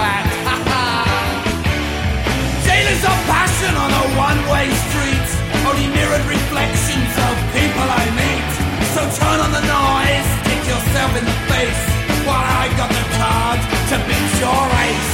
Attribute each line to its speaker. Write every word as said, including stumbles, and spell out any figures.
Speaker 1: fat. Sailors of passion on a one-way street, only mirrored reflections of people I meet. So turn on the noise, kick yourself in the face, while I got the card to beat your race.